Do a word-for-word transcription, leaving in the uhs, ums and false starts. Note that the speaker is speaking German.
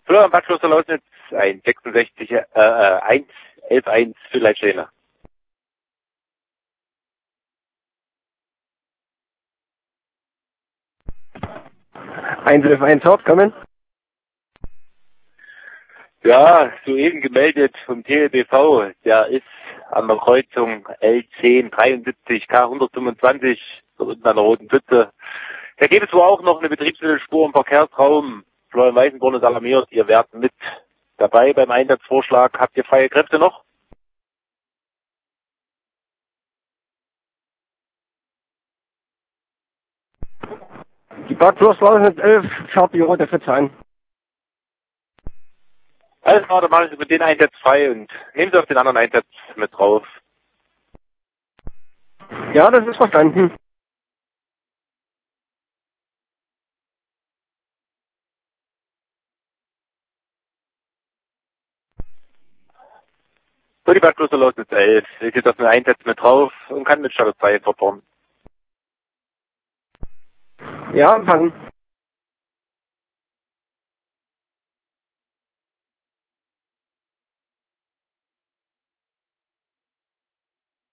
Florian Badschloster Lausnitz, ein sechsundsechzig, äh, eins, elf, eins für Leitsteiner. eins elf eins Hauptkommen. Ja, soeben gemeldet vom T L B V, der ist an der Kreuzung L zehn dreiundsiebzig K hundertfünfundzwanzig, so unten an der Roten Pfütze. Da gibt es wohl auch noch eine Betriebsmittelspur im Verkehrsraum. Florian Weißenborn ist alarmiert, ihr werdet mit dabei beim Einsatzvorschlag. Habt ihr freie Kräfte noch? Die Badschloster Lausnitz elf schaut die rote Pfütze ein. Alles klar, dann mache ich mit den Einsatz frei und nehmen Sie auf den anderen Einsatz mit drauf. Ja, das ist verstanden. So, die Badschloster Lausnitz elf ist jetzt auf den Einsatz mit drauf und kann mit Status zwei verfahren. Ja, empfangen.